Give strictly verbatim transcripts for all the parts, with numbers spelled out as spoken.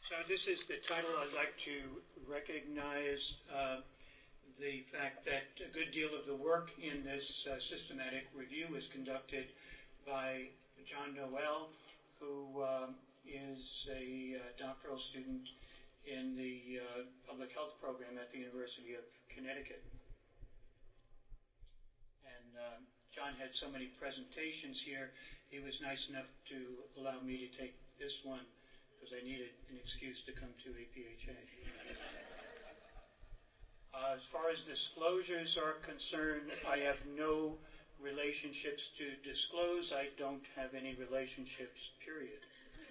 So this is the title. I'd like to recognize uh, the fact that a good deal of the work in this uh, systematic review is conducted by John Noel, who um, is a uh, doctoral student in the uh, public health program at the University of Connecticut. And uh, John had so many presentations here, he was nice enough to allow me to take this one because I needed an excuse to come to A P H A. Uh, as far as disclosures are concerned, I have no relationships to disclose. I don't have any relationships, period.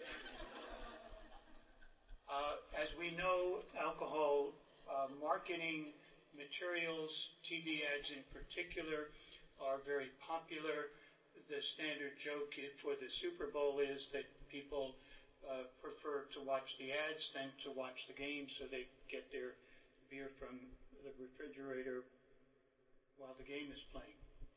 Uh, as we know, alcohol uh, marketing materials, T V ads in particular, are very popular. The standard joke for the Super Bowl is that people uh, prefer to watch the ads than to watch the game, so they get their beer from the refrigerator while the game is playing.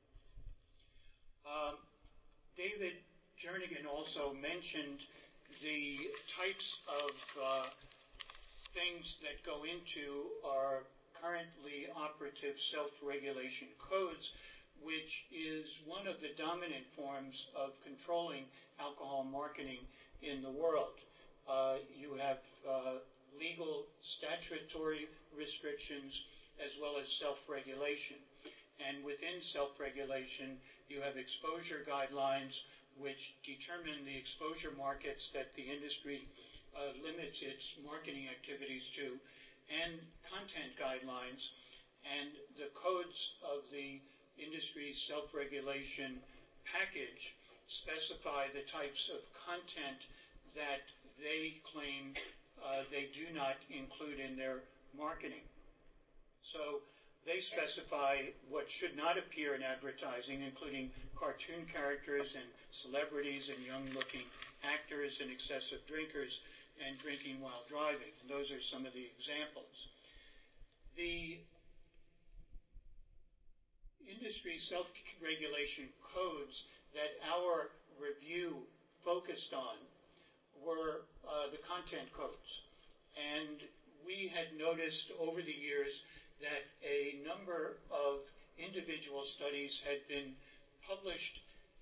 Um, David Jernigan also mentioned the types of uh, things that go into our currently operative self-regulation codes, which is one of the dominant forms of controlling alcohol marketing in the world. Uh, you have uh, legal statutory restrictions as well as self-regulation. And within self-regulation, you have exposure guidelines which determine the exposure markets that the industry uh, limits its marketing activities to, and content guidelines, and the codes of the industry self-regulation package specify the types of content that they claim uh, they do not include in their marketing. So they specify what should not appear in advertising, including cartoon characters and celebrities and young-looking actors and excessive drinkers and drinking while driving. And those are some of the examples. The industry self-regulation codes that our review focused on were uh, the content codes. And we had noticed over the years that a number of individual studies had been published,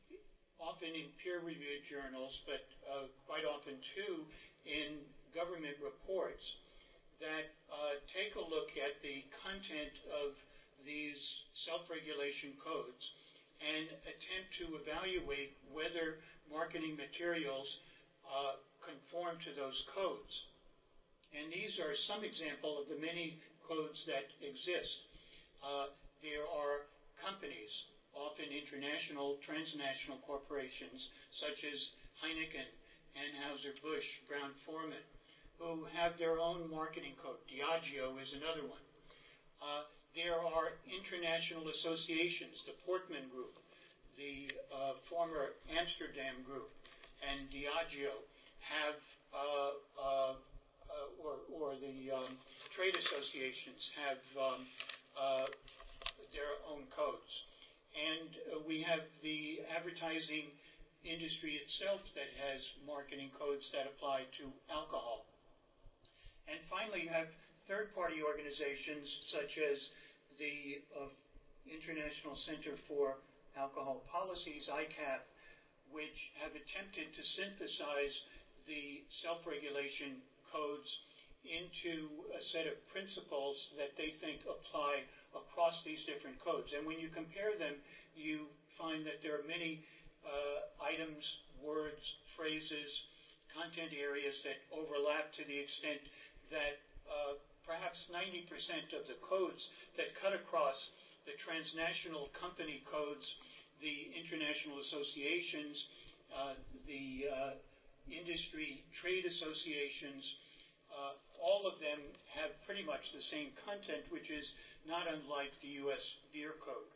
often in peer-reviewed journals, but uh, quite often too in government reports, that uh, take a look at the content of these self-regulation codes and attempt to evaluate whether marketing materials uh, conform to those codes. And these are some example of the many codes that exist. Uh, there are companies, often international, transnational corporations, such as Heineken, Anheuser-Busch, Brown-Forman, who have their own marketing code. Diageo is another one. Uh, there are international associations, the Portman Group, the uh, former Amsterdam Group, and Diageo have uh, uh, Uh, or, or the um, trade associations have um, uh, their own codes. And uh, we have the advertising industry itself that has marketing codes that apply to alcohol. And finally, you have third-party organizations such as the uh, International Center for Alcohol Policies, I C A P, which have attempted to synthesize the self-regulation codes into a set of principles that they think apply across these different codes. And when you compare them, you find that there are many uh, items, words, phrases, content areas that overlap to the extent that uh, perhaps ninety percent of the codes that cut across the transnational company codes, the international associations, uh, the uh, industry trade associations, uh, all of them have pretty much the same content, which is not unlike the U S Beer Code.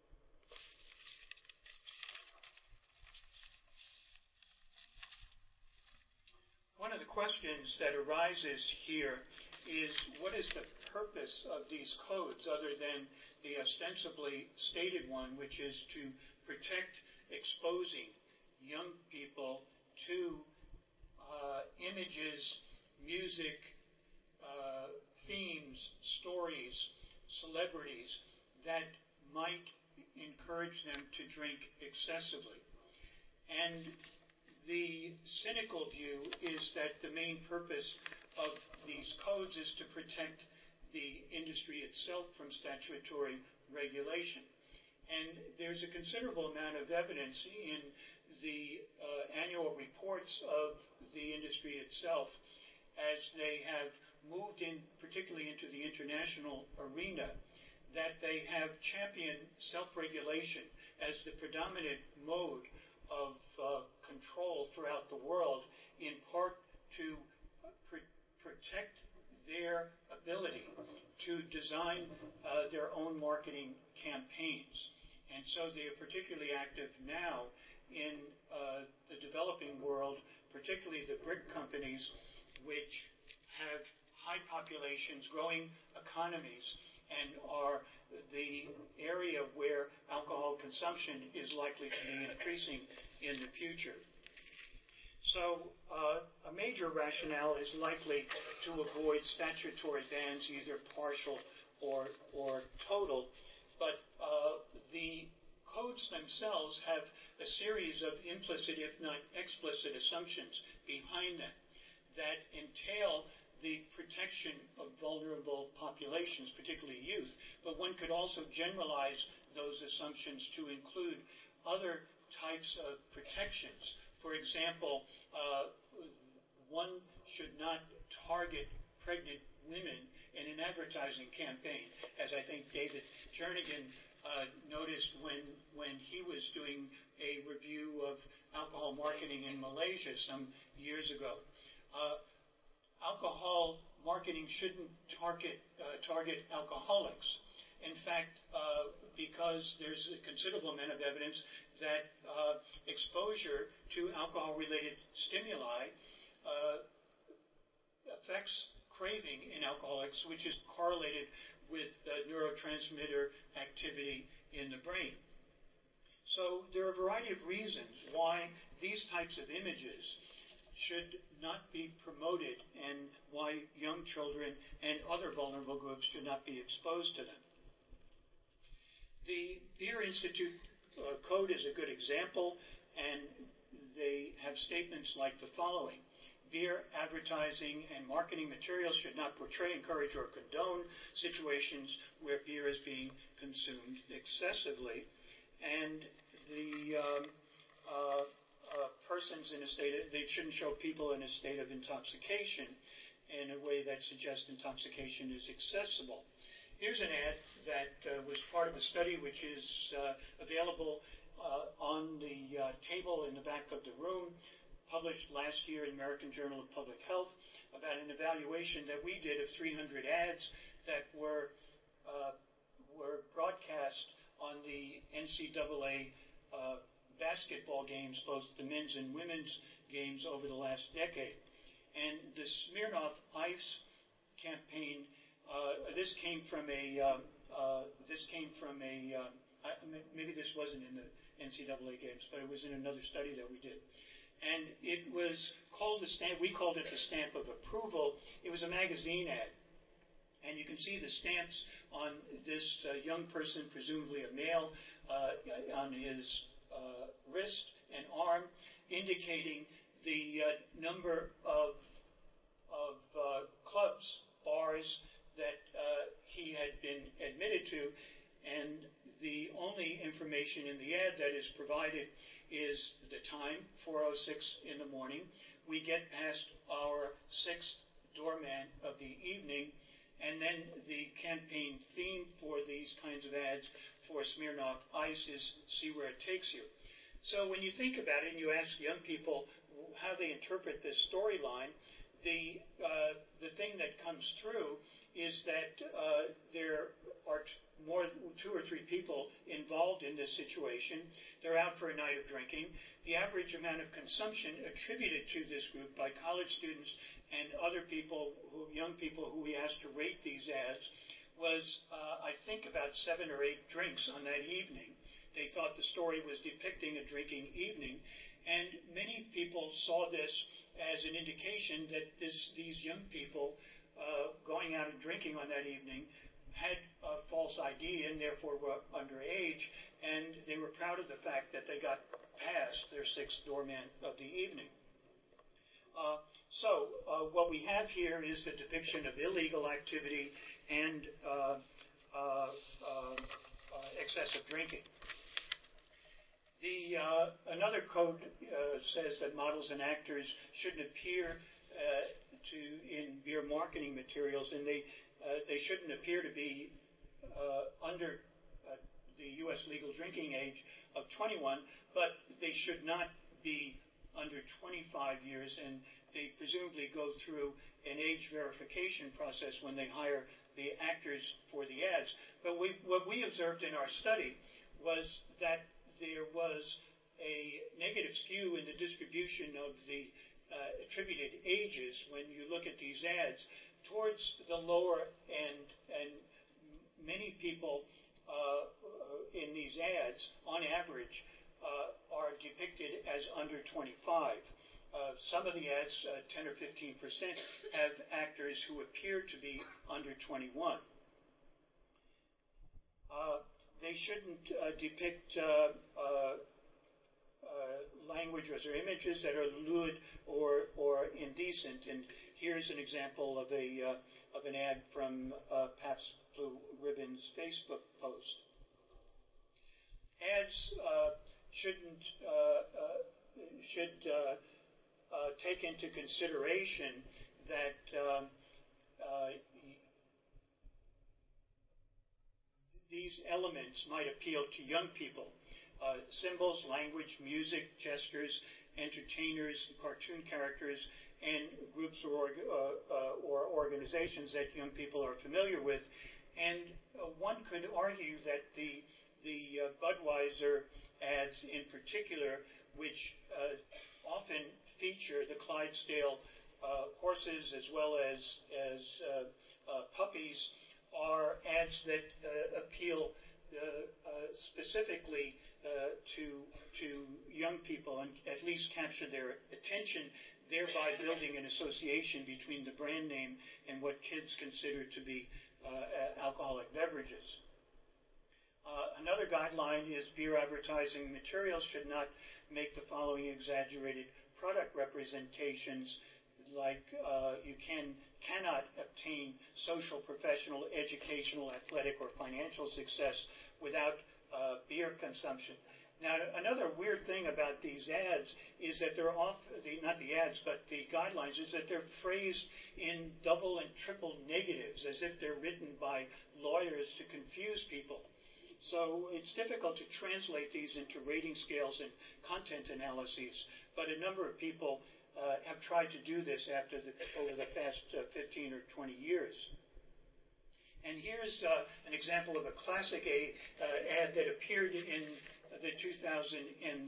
One of the questions that arises here is, what is the purpose of these codes other than the ostensibly stated one, which is to protect exposing young people to uh, images music, uh, themes, stories, celebrities that might encourage them to drink excessively. And the cynical view is that the main purpose of these codes is to protect the industry itself from statutory regulation. And there's a considerable amount of evidence in the uh, annual reports of the industry itself as they have moved in, particularly into the international arena, that they have championed self-regulation as the predominant mode of uh, control throughout the world, in part to pr- protect their ability to design uh, their own marketing campaigns. And so they are particularly active now in uh, the developing world, particularly the BRIC companies, which have high populations, growing economies, and are the area where alcohol consumption is likely to be increasing in the future. So uh, a major rationale is likely to avoid statutory bans, either partial or, or total, but uh, the codes themselves have a series of implicit, if not explicit, assumptions behind them that entail the protection of vulnerable populations, particularly youth, but one could also generalize those assumptions to include other types of protections. For example, uh, one should not target pregnant women in an advertising campaign, as I think David Jernigan uh, noticed when, when he was doing a review of alcohol marketing in Malaysia some years ago. Uh, alcohol marketing shouldn't target, uh, target alcoholics. In fact, uh, because there's a considerable amount of evidence that uh, exposure to alcohol-related stimuli uh, affects craving in alcoholics, which is correlated with uh, neurotransmitter activity in the brain. So there are a variety of reasons why these types of images should not be promoted and why young children and other vulnerable groups should not be exposed to them. The Beer Institute uh, Code is a good example, and they have statements like the following. Beer advertising and marketing materials should not portray, encourage, or condone situations where beer is being consumed excessively. And the um, uh, uh, persons in a state of, they shouldn't show people in a state of intoxication in a way that suggests intoxication is accessible. Here's an ad that uh, was part of a study which is uh, available uh, on the uh, table in the back of the room, published last year in the American Journal of Public Health, about an evaluation that we did of three hundred ads that were uh, were broadcast on the N C double A uh, basketball games, both the men's and women's games over the last decade. And the Smirnoff Ice campaign, uh, this came from a uh, uh, this came from a uh, I, maybe this wasn't in the N C double A games, but it was in another study that we did. And it was called the stamp, we called it the stamp of approval. It was a magazine ad. And you can see the stamps on this uh, young person, presumably a male, uh, on his uh, wrist and arm, indicating the uh, number of, of uh, clubs, bars that uh, he had been admitted to. And the only information in the ad that is provided is the time, four oh six in the morning. We get past our sixth doorman of the evening, and then the campaign theme for these kinds of ads for Smirnoff Ice is see where it takes you. So when you think about it and you ask young people how they interpret this storyline, the, uh, the thing that comes through is that uh, there are t- more two or three people involved in this situation. They're out for a night of drinking. The average amount of consumption attributed to this group by college students and other people, who, young people who we asked to rate these ads, was uh, I think about seven or eight drinks on that evening. They thought the story was depicting a drinking evening, And many people saw this as an indication that this, these young people uh, going out and drinking on that evening had a false I D and therefore were underage, and they were proud of the fact that they got past their sixth doorman of the evening. Uh, so uh, what we have here is the depiction of illegal activity and uh, uh, uh, uh, excessive drinking. The, uh, another code uh, says that models and actors shouldn't appear uh, to in beer marketing materials, and they uh, they shouldn't appear to be uh, under uh, the U S legal drinking age of twenty-one, but they should not be under twenty-five years, and they presumably go through an age verification process when they hire the actors for the ads. But we, what we observed in our study was that there was a negative skew in the distribution of the uh, attributed ages when you look at these ads towards the lower end, and many people uh, in these ads, on average, uh, are depicted as under twenty-five. Uh, some of the ads, uh, ten or fifteen percent, have actors who appear to be under twenty-one. Uh, They shouldn't uh, depict uh, uh, uh, language or images that are lewd or, or indecent. And here's an example of a uh, of an ad from uh, Pabst Blue Ribbon's Facebook post. Ads uh, shouldn't uh, uh, should uh, uh, take into consideration that um, uh, these elements might appeal to young people. Uh, symbols, language, music, gestures, entertainers, cartoon characters, and groups or, uh, uh, or organizations that young people are familiar with. And uh, one could argue that the, the uh, Budweiser ads in particular, which uh, often feature the Clydesdale uh, horses as well as, as uh, uh, puppies, are ads that uh, appeal uh, uh, specifically uh, to to young people and at least capture their attention, thereby building an association between the brand name and what kids consider to be uh, alcoholic beverages. Uh, another guideline is beer advertising materials should not make the following exaggerated product representations, like uh, you can cannot obtain social, professional, educational, athletic, or financial success without uh, beer consumption. Now, another weird thing about these ads is that they're off, the, not the ads, but the guidelines, is that they're phrased in double and triple negatives, as if they're written by lawyers to confuse people. So it's difficult to translate these into rating scales and content analyses, but a number of people Uh, have tried to do this after the, over the past uh, fifteen or twenty years. And here's uh, an example of a classic a, uh, ad that appeared in the two thousand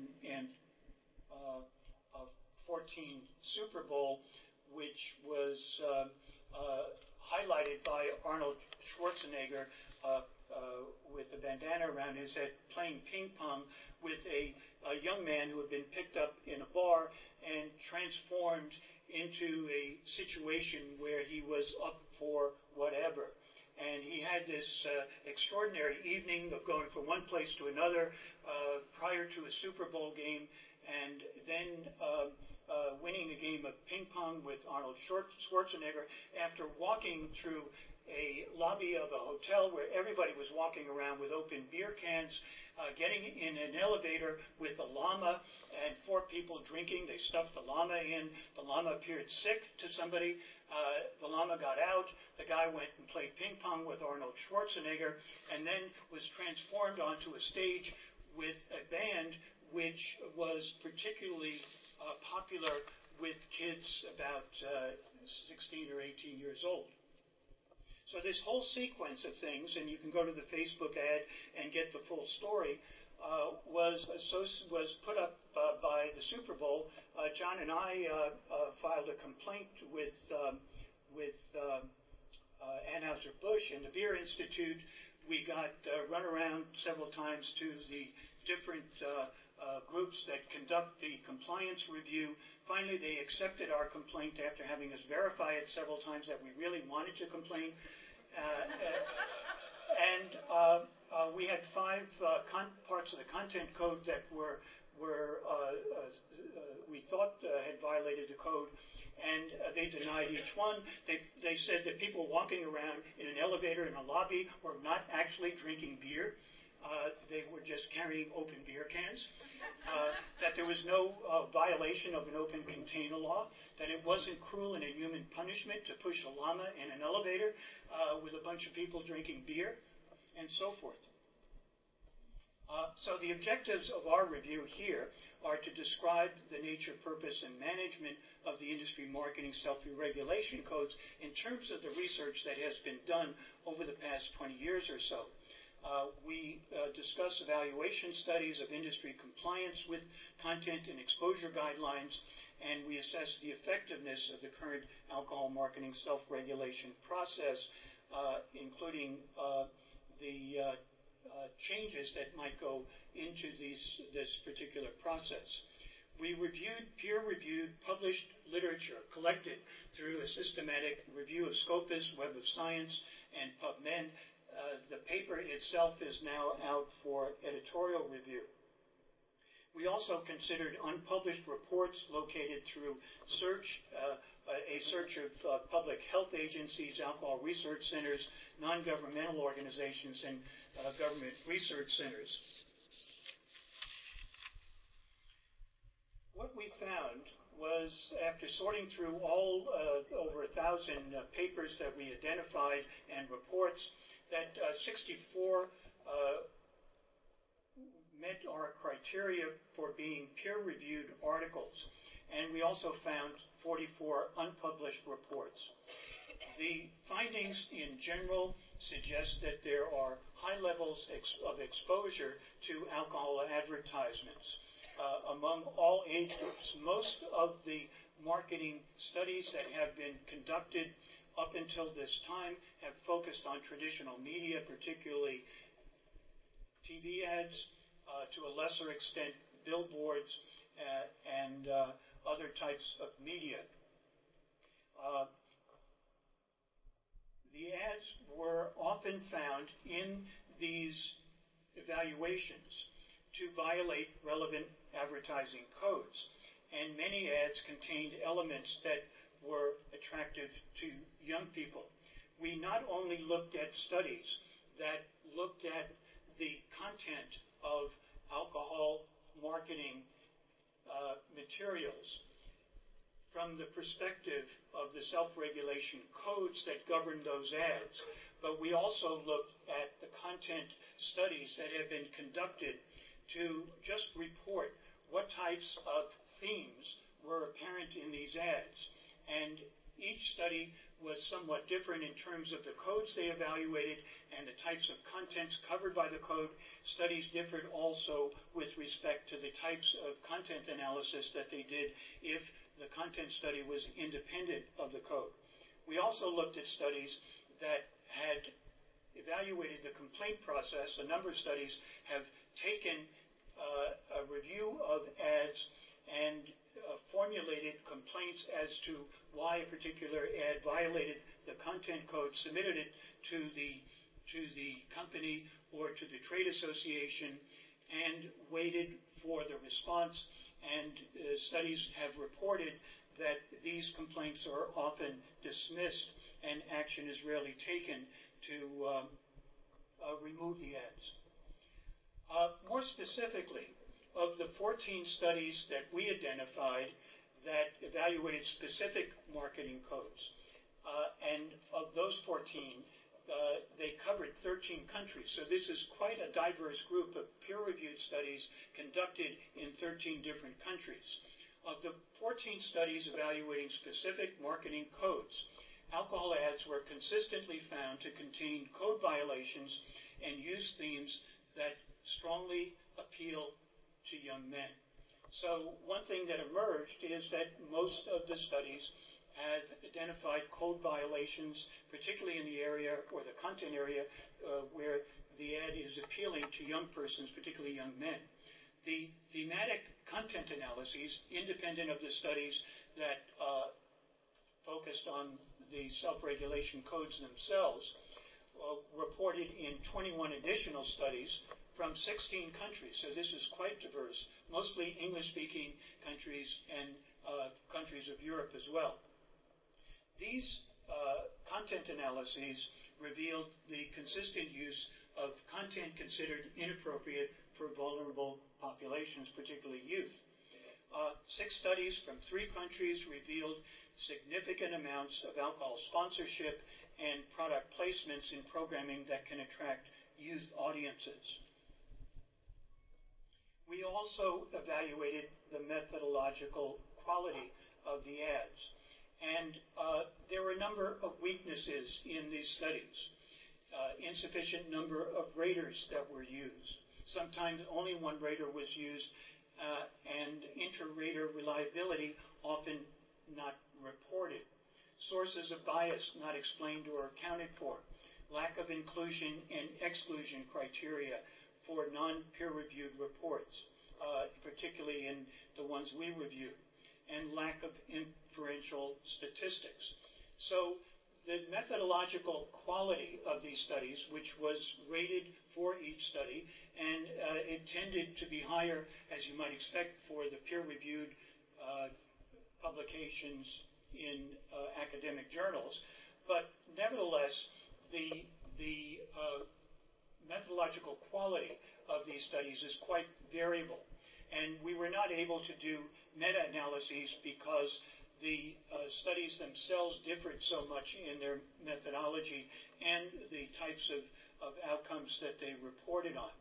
fourteen Super Bowl, which was uh, uh, highlighted by Arnold Schwarzenegger uh, uh, with a bandana around his head playing ping pong with a, a young man who had been picked up in a bar and transformed into a situation where he was up for whatever. And he had this uh, extraordinary evening of going from one place to another uh, prior to a Super Bowl game, and then um, uh, winning a game of ping pong with Arnold Schwarzenegger after walking through a lobby of a hotel where everybody was walking around with open beer cans, uh, getting in an elevator with a llama and four people drinking. They stuffed the llama in. The llama appeared sick to somebody. Uh, the llama got out. The guy went and played ping pong with Arnold Schwarzenegger and then was transformed onto a stage with a band which was particularly uh, popular with kids about uh, sixteen or eighteen years old. So this whole sequence of things, and you can go to the Facebook ad and get the full story, uh, was was put up uh, by the Super Bowl. Uh, John and I uh, uh, filed a complaint with um, with uh, uh, Anheuser-Busch and the Beer Institute. We got uh, run around several times to the different uh, uh, groups that conduct the compliance review. Finally, they accepted our complaint after having us verify it several times that we really wanted to complain. Uh, uh, and uh, uh, we had five uh, con- parts of the content code that were, were uh, uh, uh, we thought uh, had violated the code. And uh, they denied each one. They, they said that people walking around in an elevator in a lobby were not actually drinking beer. Uh, they were just carrying open beer cans. Uh, that there was no uh, violation of an open container law. That it wasn't cruel and inhuman punishment to push a llama in an elevator uh, with a bunch of people drinking beer, and so forth. Uh, so the objectives of our review here are to describe the nature, purpose, and management of the industry marketing self-regulation codes in terms of the research that has been done over the past twenty years or so. Uh, we uh, discuss evaluation studies of industry compliance with content and exposure guidelines, and we assess the effectiveness of the current alcohol marketing self-regulation process, uh, including uh, the uh, Uh, changes that might go into these, this particular process. We reviewed peer-reviewed published literature collected through a systematic review of Scopus, Web of Science, and PubMed. Uh, the paper itself is now out for editorial review. We also considered unpublished reports located through search, uh, a search of uh, public health agencies, alcohol research centers, non-governmental organizations, and uh, government research centers. What we found was, after sorting through all uh, over a thousand uh, papers that we identified and reports, that uh, sixty-four uh, met our criteria for being peer-reviewed articles, and we also found forty-four unpublished reports. The findings in general suggest that there are high levels ex- of exposure to alcohol advertisements uh, among all age groups. Most of the marketing studies that have been conducted up until this time have focused on traditional media, particularly T V ads, uh, to a lesser extent billboards, uh, and uh, other types of media. Uh, the ads were often found in these evaluations to violate relevant advertising codes, and many ads contained elements that were attractive to young people. We not only looked at studies that looked at the content of alcohol marketing uh, materials from the perspective of the self-regulation codes that govern those ads, but we also looked at the content studies that have been conducted to just report what types of themes were apparent in these ads. And each study was somewhat different in terms of the codes they evaluated and the types of contents covered by the code. Studies differed also with respect to the types of content analysis that they did if the content study was independent of the code. We also looked at studies that had evaluated the complaint process. A number of studies have taken uh, a review of ads and uh, formulated complaints as to why a particular ad violated the content code, submitted it to the to the company or to the trade association, and waited for the response. And uh, studies have reported that these complaints are often dismissed and action is rarely taken to um, uh, remove the ads. Uh, more specifically, of the fourteen studies that we identified that evaluated specific marketing codes, uh, and of those fourteen, uh, they covered thirteen countries. So this is quite a diverse group of peer-reviewed studies conducted in thirteen different countries. Of the fourteen studies evaluating specific marketing codes, alcohol ads were consistently found to contain code violations and use themes that strongly appeal to young men. So one thing that emerged is that most of the studies have identified code violations, particularly in the area or the content area uh, where the ad is appealing to young persons, particularly young men. The thematic content analyses, independent of the studies that uh, focused on the self-regulation codes themselves, uh, reported in twenty-one additional studies from sixteen countries. So this is quite diverse, mostly English-speaking countries and uh, countries of Europe as well. These uh, content analyses revealed the consistent use of content considered inappropriate for vulnerable populations, particularly youth. Uh, six studies from three countries revealed significant amounts of alcohol sponsorship and product placements in programming that can attract youth audiences. We also evaluated the methodological quality of the ads. And uh, there were a number of weaknesses in these studies. Uh, insufficient number of raters that were used. Sometimes only one rater was used, uh, and inter-rater reliability often not reported. Sources of bias not explained or accounted for. Lack of inclusion and exclusion criteria for non-peer-reviewed reports, uh, particularly in the ones we reviewed, and lack of inferential statistics. So the methodological quality of these studies, which was rated for each study, and uh, it tended to be higher, as you might expect, for the peer-reviewed uh, publications in uh, academic journals. But nevertheless, the, the uh, methodological quality of these studies is quite variable. And we were not able to do meta-analyses because the uh, studies themselves differed so much in their methodology and the types of, of outcomes that they reported on.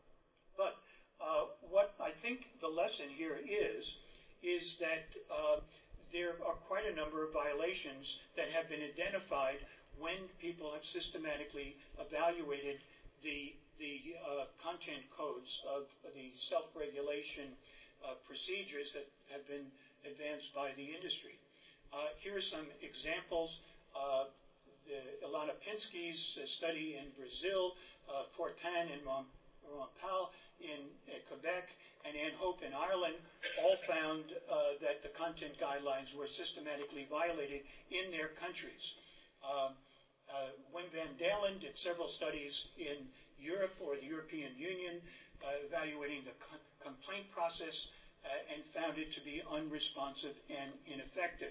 But uh, what I think the lesson here is, is that uh, there are quite a number of violations that have been identified when people have systematically evaluated the, the uh, content codes of the self-regulation uh, procedures that have been advanced by the industry. Uh, here are some examples. Uh, the Ilana Pinsky's uh, study in Brazil, uh, Fortin and Rampal in uh, Quebec, and Ann Hope in Ireland all found uh, that the content guidelines were systematically violated in their countries. Um, uh, Wim van Dalen did several studies in Europe or the European Union uh, evaluating the co complaint process Uh, and found it to be unresponsive and ineffective.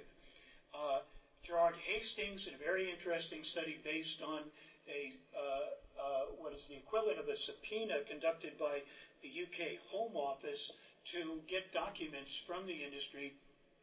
Uh, Gerard Hastings, in a very interesting study based on a uh, uh, what is the equivalent of a subpoena conducted by the U K Home Office to get documents from the industry,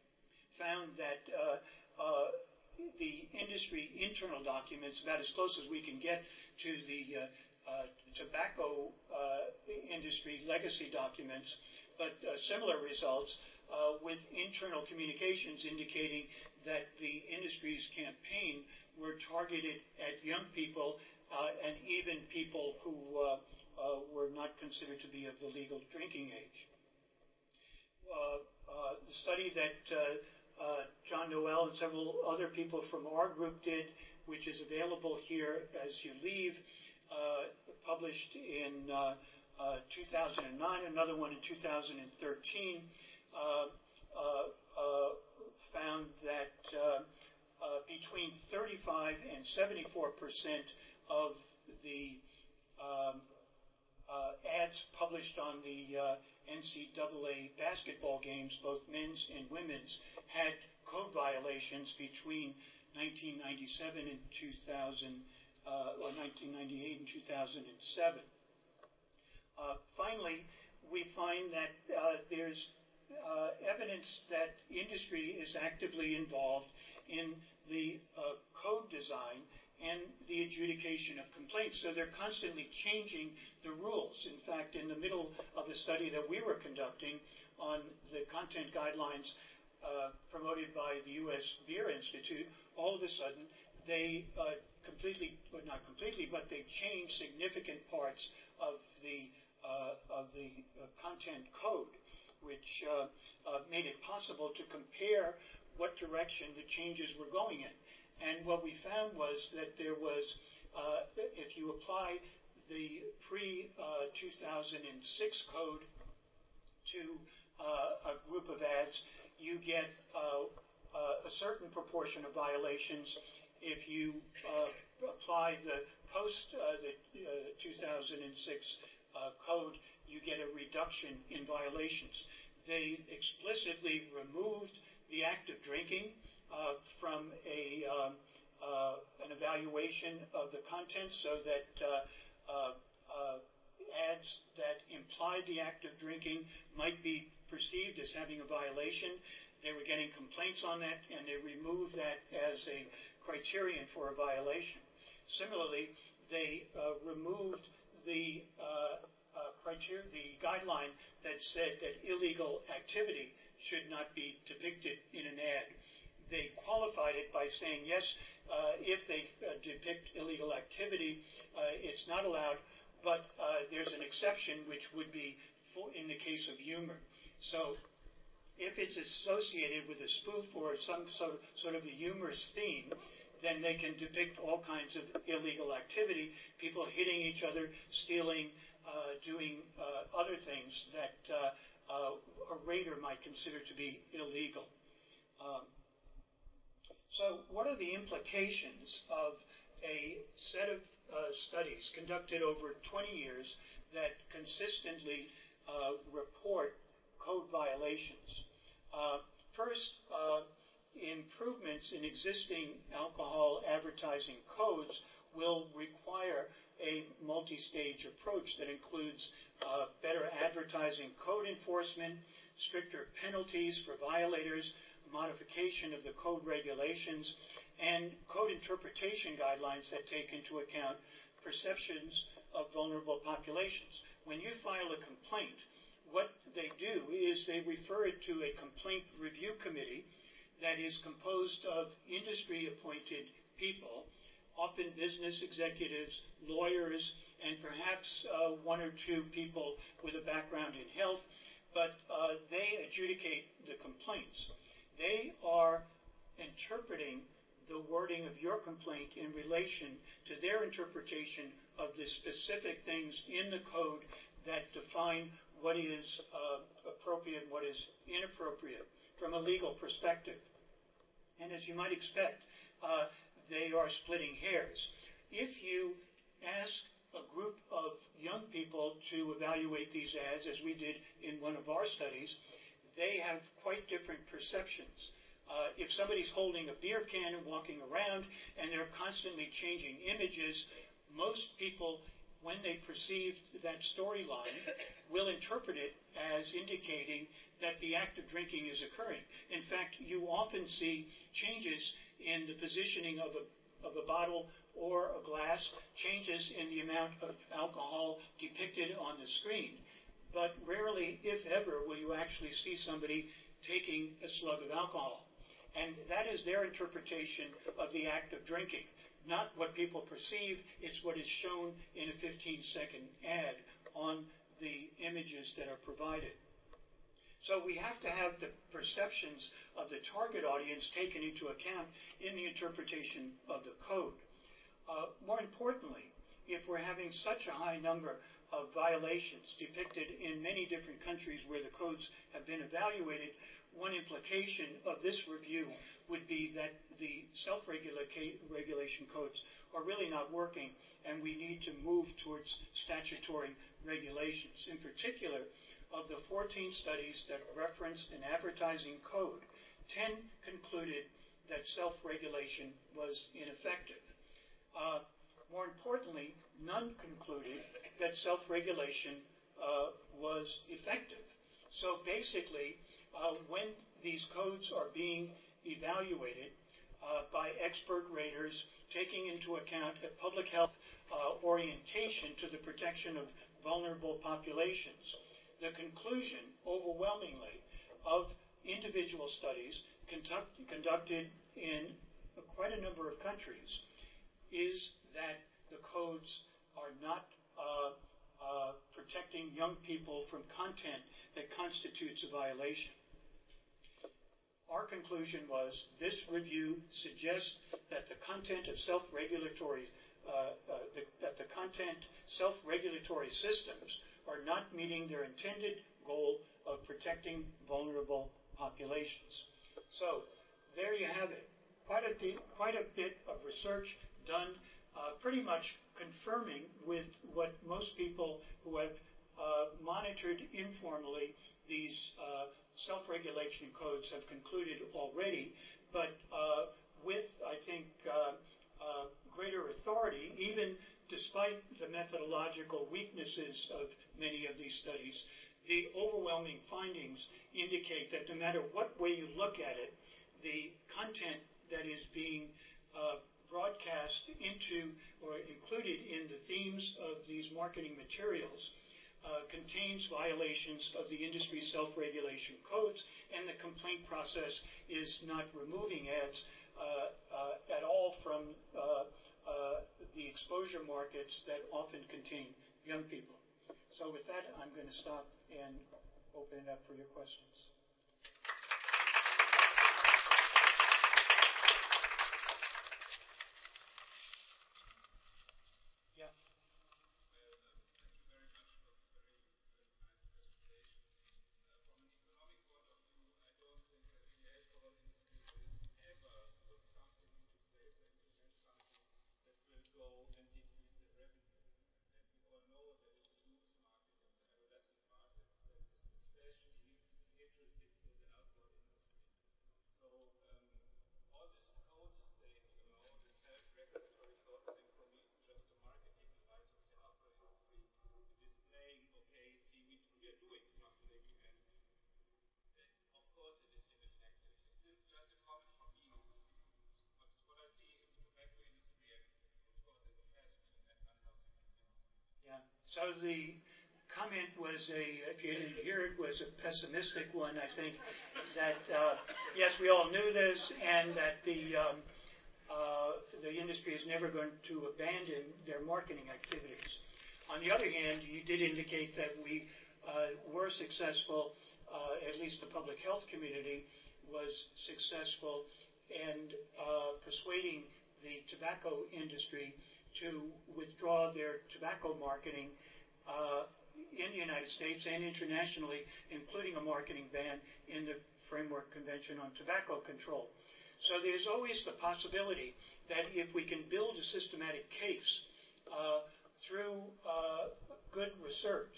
found that uh, uh, the industry internal documents, about as close as we can get to the uh, uh, tobacco uh, industry legacy documents, but uh, similar results uh, with internal communications indicating that the industry's campaign were targeted at young people uh, and even people who uh, uh, were not considered to be of the legal drinking age. Uh, uh, the study that uh, uh, John Noel and several other people from our group did, which is available here as you leave, uh, published in uh, Uh, two thousand nine, another one in two thousand thirteen, uh, uh, uh, found that uh, uh, between thirty-five and seventy-four percent of the um, uh, ads published on the uh, N C double A basketball games, both men's and women's, had code violations between nineteen ninety-seven and two thousand, uh, or nineteen ninety-eight and two thousand seven. Uh, finally, we find that uh, there's uh, evidence that industry is actively involved in the uh, code design and the adjudication of complaints. So they're constantly changing the rules. In fact, in the middle of the study that we were conducting on the content guidelines uh, promoted by the U S Beer Institute, all of a sudden they uh, completely, well, not completely, but they changed significant parts of the Uh, of the uh, content code, which uh, uh, made it possible to compare what direction the changes were going in. And what we found was that there was, uh, if you apply the pre two thousand six code to uh, a group of ads, you get uh, uh, a certain proportion of violations. If you uh, apply the post uh, the uh, two thousand six uh, code, you get a reduction in violations. They explicitly removed the act of drinking uh, from a um, uh, an evaluation of the content, so that uh, uh, uh, ads that implied the act of drinking might be perceived as having a violation. They were getting complaints on that, and they removed that as a criterion for a violation. Similarly, they uh, removed the uh, uh, criteria, the guideline that said that illegal activity should not be depicted in an ad. They qualified it by saying, yes, uh, if they uh, depict illegal activity, uh, it's not allowed, but uh, there's an exception, which would be for, in the case of humor. So if it's associated with a spoof or some sort of, sort of a humorous theme, then they can depict all kinds of illegal activity, people hitting each other, stealing, uh, doing uh, other things that uh, uh, a rater might consider to be illegal. Um, so what are the implications of a set of uh, studies conducted over twenty years that consistently uh, report code violations? Uh, first, uh, improvements in existing alcohol advertising codes will require a multi-stage approach that includes uh, better advertising code enforcement, stricter penalties for violators, modification of the code regulations, and code interpretation guidelines that take into account perceptions of vulnerable populations. When you file a complaint, what they do is they refer it to a complaint review committee that is composed of industry-appointed people, often business executives, lawyers, and perhaps uh, one or two people with a background in health, but uh, they adjudicate the complaints. They are interpreting the wording of your complaint in relation to their interpretation of the specific things in the code that define what is uh, appropriate and what is inappropriate from a legal perspective. And as you might expect, uh, they are splitting hairs. If you ask a group of young people to evaluate these ads, as we did in one of our studies, they have quite different perceptions. Uh, if somebody's holding a beer can and walking around and they're constantly changing images, most people, when they perceive that storyline, will interpret it as indicating that the act of drinking is occurring. In fact, you often see changes in the positioning of a, of a bottle or a glass, changes in the amount of alcohol depicted on the screen. But rarely, if ever, will you actually see somebody taking a slug of alcohol. And that is their interpretation of the act of drinking. Not what people perceive, it's what is shown in a fifteen second ad on the images that are provided. So we have to have the perceptions of the target audience taken into account in the interpretation of the code. Uh, more importantly, if we're having such a high number of violations depicted in many different countries where the codes have been evaluated, one implication of this review would be that the self-regulation codes are really not working, and we need to move towards statutory regulations. In particular, of the fourteen studies that referenced an advertising code, ten concluded that self-regulation was ineffective. Uh, more importantly, none concluded that self-regulation uh, was effective. So basically, uh, when these codes are being evaluated uh, by expert raters, taking into account a public health uh, orientation to the protection of vulnerable populations, the conclusion, overwhelmingly, of individual studies conduct, conducted in quite a number of countries is that the codes are not uh, uh, protecting young people from content that constitutes a violation. Our conclusion was this review suggests that the content of self-regulatory uh, uh, the, that the content self-regulatory systems are not meeting their intended goal of of protecting vulnerable populations. So there you have it. Quite a, deep, quite a bit of research done, uh, pretty much confirming with what most people who have uh, monitored informally these uh, self-regulation codes have concluded already, but uh, with, I think, uh, uh, greater authority, even despite the methodological weaknesses of many of these studies. The overwhelming findings indicate that no matter what way you look at it, the content that is being uh, broadcast into or included in the themes of these marketing materials uh, contains violations of the industry self-regulation codes, and the complaint process is not removing ads uh, uh, at all from uh, uh, the exposure markets that often contain young people. So with that, I'm going to stop and open it up for your questions. So the comment was a, if you didn't hear it, was a pessimistic one, I think, that uh, yes, we all knew this, and that the um, uh, the industry is never going to abandon their marketing activities. On the other hand, you did indicate that we uh, were successful, uh, at least the public health community was successful in uh, persuading the tobacco industry to withdraw their tobacco marketing uh, in the United States and internationally, including a marketing ban in the Framework Convention on Tobacco Control. So there's always the possibility that if we can build a systematic case uh, through uh, good research,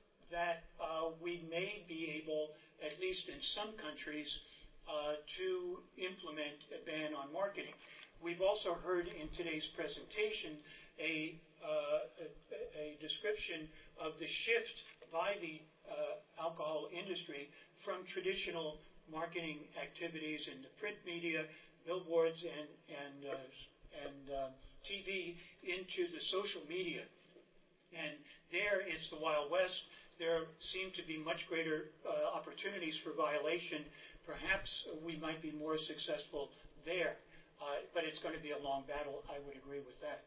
that uh, we may be able, at least in some countries, uh, to implement a ban on marketing. We've also heard in today's presentation a, uh, a, a description of the shift by the uh, alcohol industry from traditional marketing activities in the print media, billboards, and, and, uh, and uh, T V into the social media. And there it's the Wild West. There seem to be much greater uh, opportunities for violation. Perhaps we might be more successful there. Uh, but it's going to be a long battle. I would agree with that.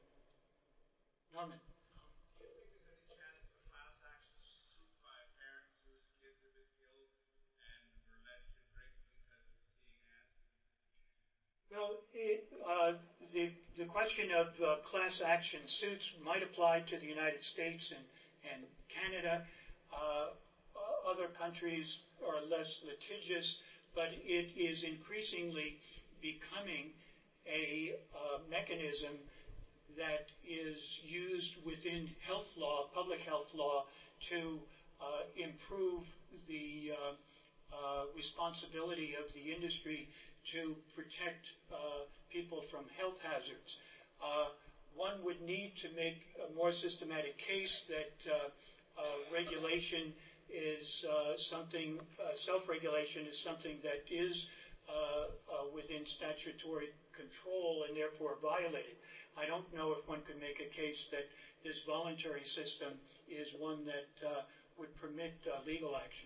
Norman. Um, do you think there's any chance of a class action suit by parents whose kids have been killed and were led to drink because of seeing ads? Well, it, uh, the the question of uh, class action suits might apply to the United States and and Canada. Uh, other countries are less litigious, but it is increasingly becoming a uh, mechanism that is used within health law, public health law, to uh, improve the uh, uh, responsibility of the industry to protect uh, people from health hazards. Uh, one would need to make a more systematic case that uh, uh, regulation is uh, something, uh, self-regulation is something that is Uh, uh, within statutory control and therefore violated. I don't know if one could make a case that this voluntary system is one that uh, would permit uh, legal action.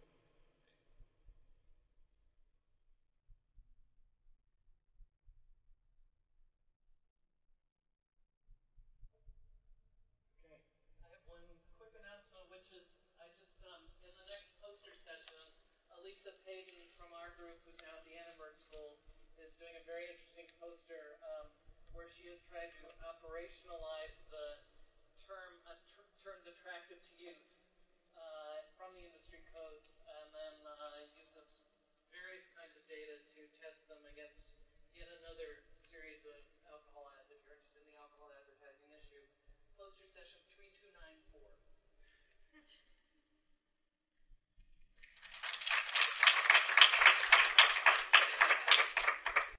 Okay. I have one quick announcement, which is I just, um, in the next poster session, Elisa Payton from our group, who's now at the Annenberg School, is doing a very interesting poster um, where she has tried to operationalize the term uh, ter- terms attractive to youth uh, from the industry codes data to test them against yet another